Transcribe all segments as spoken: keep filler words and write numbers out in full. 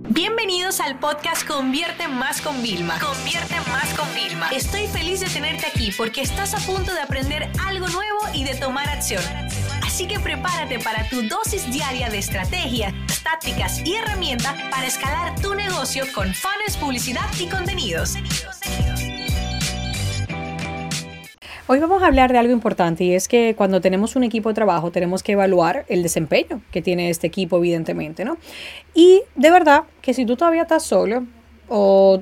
Bienvenidos al podcast Convierte Más con Vilma. Convierte Más con Vilma. Estoy feliz de tenerte aquí porque estás a punto de aprender algo nuevo y de tomar acción. Así que prepárate para tu dosis diaria de estrategias, tácticas y herramientas para escalar tu negocio con funnels, publicidad y contenidos. Hoy vamos a hablar de algo importante y es que cuando tenemos un equipo de trabajo tenemos que evaluar el desempeño que tiene este equipo, evidentemente, ¿no? Y de verdad que si tú todavía estás solo o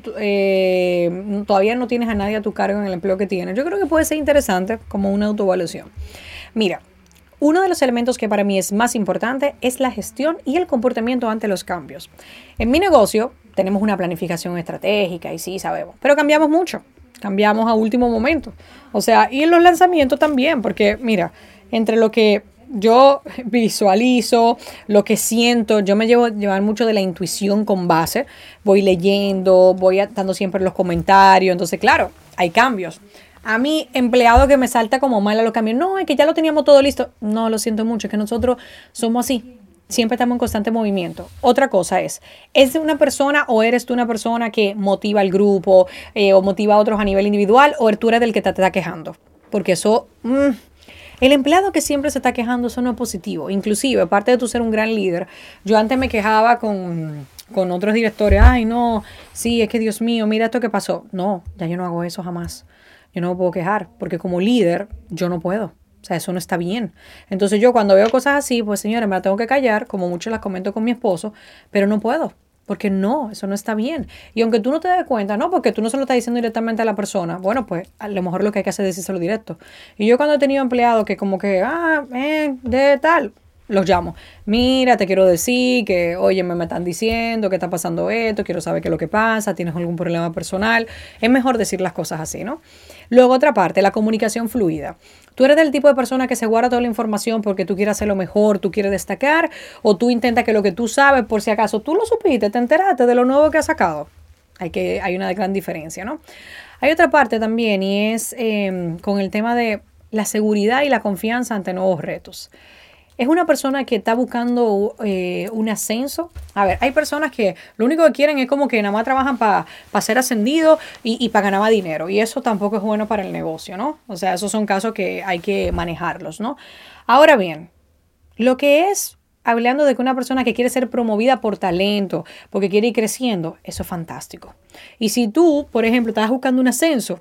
eh, todavía no tienes a nadie a tu cargo en el empleo que tienes, yo creo que puede ser interesante como una autoevaluación. Mira, uno de los elementos que para mí es más importante es la gestión y el comportamiento ante los cambios. En mi negocio tenemos una planificación estratégica y sí, sabemos, pero cambiamos mucho. Cambiamos a último momento. O sea, y en los lanzamientos también, porque mira, entre lo que yo visualizo, lo que siento, yo me llevo llevar mucho de la intuición con base, voy leyendo, voy dando siempre los comentarios, entonces claro, hay cambios. A mí, empleado que me salta como mal a los cambios, no, es que ya lo teníamos todo listo. No, lo siento mucho, es que nosotros somos así. Siempre estamos en constante movimiento. Otra cosa es, ¿es una persona o eres tú una persona que motiva al grupo eh, o motiva a otros a nivel individual o tú eres del que te está quejando? Porque eso, mmm, el empleado que siempre se está quejando, eso no es positivo. Inclusive, aparte de tú ser un gran líder, yo antes me quejaba con, con otros directores. Ay, no, sí, es que Dios mío, mira esto que pasó. No, ya yo no hago eso jamás. Yo no me puedo quejar porque como líder yo no puedo. O sea, eso no está bien. Entonces yo cuando veo cosas así, pues señores, me la tengo que callar, como mucho las comento con mi esposo, pero no puedo, porque no, eso no está bien. Y aunque tú no te des cuenta, no, porque tú no se lo estás diciendo directamente a la persona, bueno, pues a lo mejor lo que hay que hacer es decírselo directo. Y yo cuando he tenido empleados que como que, ah, eh, de tal, los llamo. Mira, te quiero decir que, oye, me, me están diciendo que está pasando esto, quiero saber qué es lo que pasa, tienes algún problema personal. Es mejor decir las cosas así, ¿no? Luego, otra parte, la comunicación fluida. ¿Tú eres del tipo de persona que se guarda toda la información porque tú quieres hacerlo mejor, tú quieres destacar? ¿O tú intentas que lo que tú sabes, por si acaso tú lo supiste, te enteraste de lo nuevo que has sacado? Hay, que, hay una gran diferencia, ¿no? Hay otra parte también y es eh, con el tema de la seguridad y la confianza ante nuevos retos. Es una persona que está buscando eh, un ascenso. A ver, hay personas que lo único que quieren es como que nada más trabajan para pa ser ascendidos y, y para ganar más dinero. Y eso tampoco es bueno para el negocio, ¿no? O sea, esos son casos que hay que manejarlos, ¿no? Ahora bien, lo que es hablando de que una persona que quiere ser promovida por talento, porque quiere ir creciendo, eso es fantástico. Y si tú, por ejemplo, estás buscando un ascenso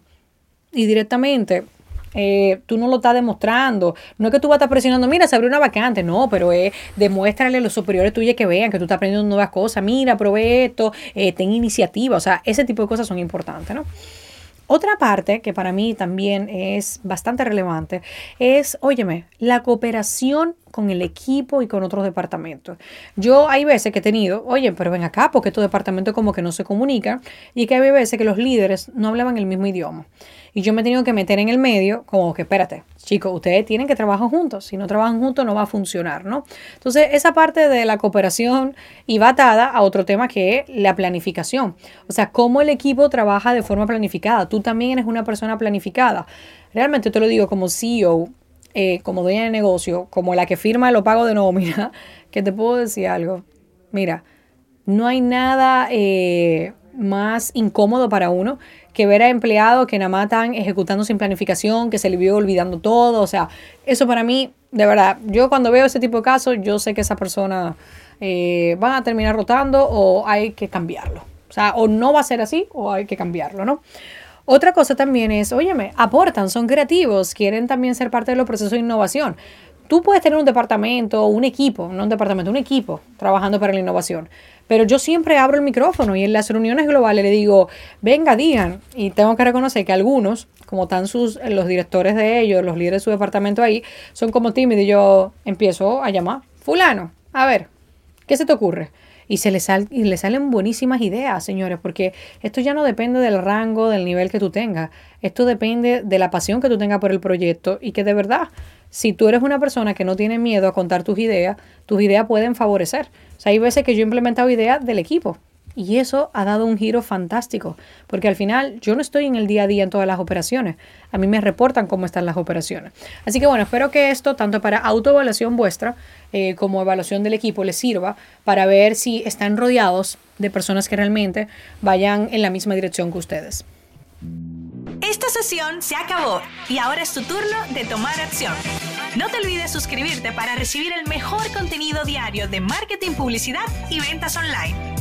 y directamente Eh, tú no lo estás demostrando, no es que tú vas a estar presionando, mira, se abrió una vacante, no, pero es demuéstrale a los superiores tuyos que vean que tú estás aprendiendo nuevas cosas, mira, pruebe esto, eh, ten iniciativa, o sea, ese tipo de cosas son importantes, ¿no? Otra parte que para mí también es bastante relevante es, óyeme, la cooperación con el equipo y con otros departamentos. Yo hay veces que he tenido, oye, pero ven acá, porque estos departamentos como que no se comunican y que hay veces que los líderes no hablaban el mismo idioma. Y yo me he tenido que meter en el medio, como que espérate, chicos, ustedes tienen que trabajar juntos. Si no trabajan juntos no va a funcionar, ¿no? Entonces, esa parte de la cooperación iba atada a otro tema que es la planificación. O sea, cómo el equipo trabaja de forma planificada. Tú también eres una persona planificada. Realmente te lo digo como C E O, eh, como dueña de negocio, como la que firma los pagos de nómina, que te puedo decir algo. Mira, no hay nada eh, más incómodo para uno que ver a empleados que nada más están ejecutando sin planificación, que se le vio olvidando todo. O sea, eso para mí, de verdad, yo cuando veo ese tipo de casos, yo sé que esa persona eh, va a terminar rotando o hay que cambiarlo. O sea, o no va a ser así o hay que cambiarlo, ¿no? Otra cosa también es, óyeme, aportan, son creativos, quieren también ser parte de los procesos de innovación. Tú puedes tener un departamento, un equipo, no un departamento, un equipo trabajando para la innovación. Pero yo siempre abro el micrófono y en las reuniones globales le digo, venga, digan. Y tengo que reconocer que algunos, como están sus, los directores de ellos, los líderes de su departamento ahí, son como tímidos y yo empiezo a llamar, fulano, a ver, ¿qué se te ocurre? Y se les, sal, y les salen buenísimas ideas, señores, porque esto ya no depende del rango, del nivel que tú tengas. Esto depende de la pasión que tú tengas por el proyecto y que de verdad, si tú eres una persona que no tiene miedo a contar tus ideas, tus ideas pueden favorecer. O sea, hay veces que yo he implementado ideas del equipo y eso ha dado un giro fantástico, porque al final yo no estoy en el día a día en todas las operaciones. A mí me reportan cómo están las operaciones. Así que bueno, espero que esto, tanto para autoevaluación vuestra eh, como evaluación del equipo, les sirva para ver si están rodeados de personas que realmente vayan en la misma dirección que ustedes. Esta sesión se acabó y ahora es tu turno de tomar acción. No te olvides suscribirte para recibir el mejor contenido diario de marketing, publicidad y ventas online.